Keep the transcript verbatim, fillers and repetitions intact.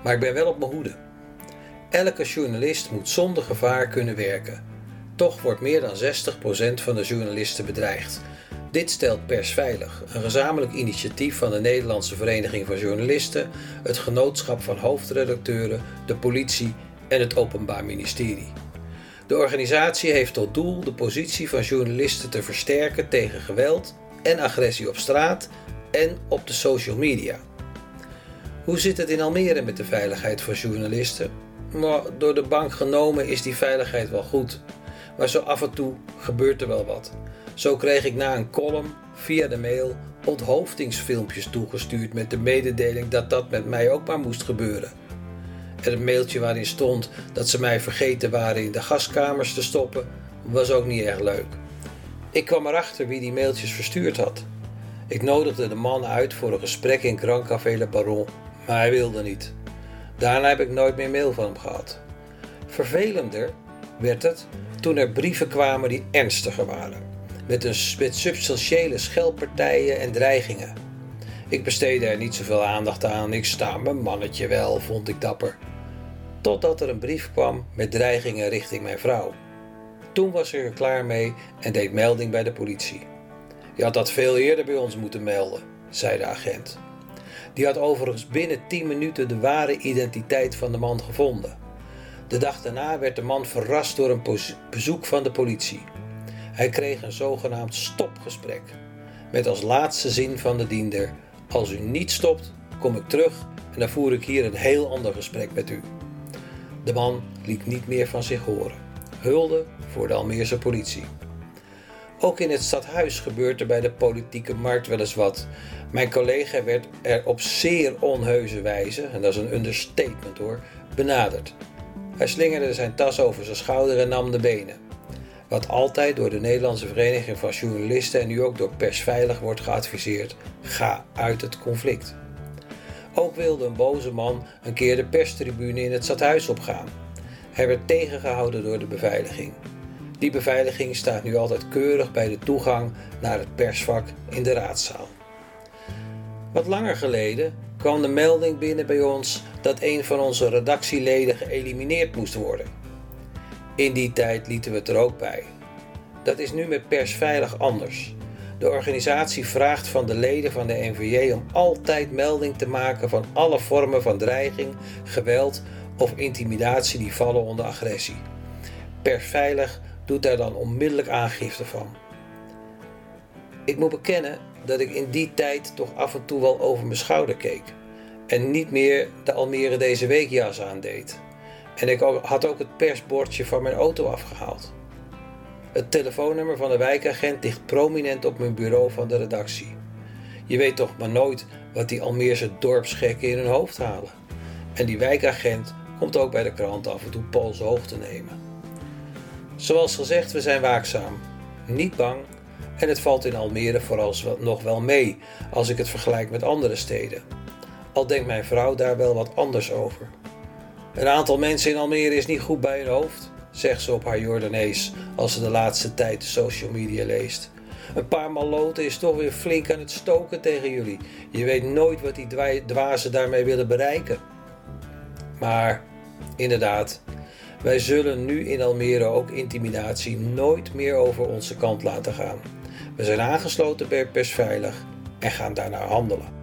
Maar ik ben wel op mijn hoede. Elke journalist moet zonder gevaar kunnen werken. Toch wordt meer dan zestig procent van de journalisten bedreigd. Dit stelt Persveilig, een gezamenlijk initiatief van de Nederlandse Vereniging van Journalisten, het Genootschap van Hoofdredacteuren, de politie en het Openbaar Ministerie. De organisatie heeft tot doel de positie van journalisten te versterken tegen geweld en agressie op straat en op de social media. Hoe zit het in Almere met de veiligheid van journalisten? Nou, door de bank genomen is die veiligheid wel goed, maar zo af en toe gebeurt er wel wat. Zo kreeg ik na een column via de mail onthoofdingsfilmpjes toegestuurd met de mededeling dat dat met mij ook maar moest gebeuren. En een mailtje waarin stond dat ze mij vergeten waren in de gaskamers te stoppen, was ook niet erg leuk. Ik kwam erachter wie die mailtjes verstuurd had. Ik nodigde de man uit voor een gesprek in Grand Café Le Baron, maar hij wilde niet. Daarna heb ik nooit meer mail van hem gehad. Vervelender werd het toen er brieven kwamen die ernstiger waren, met, een, met substantiële scheldpartijen en dreigingen. Ik besteedde er niet zoveel aandacht aan, ik sta mijn mannetje wel, vond ik dapper. Totdat er een brief kwam met dreigingen richting mijn vrouw. Toen was ik er klaar mee en deed melding bij de politie. Je had dat veel eerder bij ons moeten melden, zei de agent. Die had overigens binnen tien minuten de ware identiteit van de man gevonden. De dag daarna werd de man verrast door een bezoek van de politie. Hij kreeg een zogenaamd stopgesprek, met als laatste zin van de diender: als u niet stopt, kom ik terug en dan voer ik hier een heel ander gesprek met u. De man liet niet meer van zich horen. Hulde voor de Almeerse politie. Ook in het stadhuis gebeurt er bij de politieke markt wel eens wat. Mijn collega werd er op zeer onheuse wijze, en dat is een understatement hoor, benaderd. Hij slingerde zijn tas over zijn schouder en nam de benen. Wat altijd door de Nederlandse Vereniging van Journalisten en nu ook door Persveilig wordt geadviseerd: ga uit het conflict. Ook wilde een boze man een keer de perstribune in het stadhuis opgaan. Hij werd tegengehouden door de beveiliging. Die beveiliging staat nu altijd keurig bij de toegang naar het persvak in de raadzaal. Wat langer geleden kwam de melding binnen bij ons dat een van onze redactieleden geëlimineerd moest worden. In die tijd lieten we het er ook bij. Dat is nu met Persveilig anders. De organisatie vraagt van de leden van de N V J om altijd melding te maken van alle vormen van dreiging, geweld of intimidatie die vallen onder agressie. Persveilig doet daar dan onmiddellijk aangifte van. Ik moet bekennen dat ik in die tijd toch af en toe wel over mijn schouder keek en niet meer de Almere deze week jas aandeed. En ik had ook het persbordje van mijn auto afgehaald. Het telefoonnummer van de wijkagent ligt prominent op mijn bureau van de redactie. Je weet toch maar nooit wat die Almeerse dorpsgekken in hun hoofd halen. En die wijkagent komt ook bij de krant af en toe polshoog te nemen. Zoals gezegd, we zijn waakzaam, niet bang en het valt in Almere vooralsnog wel mee als ik het vergelijk met andere steden. Al denkt mijn vrouw daar wel wat anders over. Een aantal mensen in Almere is niet goed bij hun hoofd, zegt ze op haar Jordanees als ze de laatste tijd de social media leest. Een paar malloten is toch weer flink aan het stoken tegen jullie. Je weet nooit wat die dwazen daarmee willen bereiken. Maar, inderdaad, wij zullen nu in Almere ook intimidatie nooit meer over onze kant laten gaan. We zijn aangesloten bij Persveilig en gaan daarnaar handelen.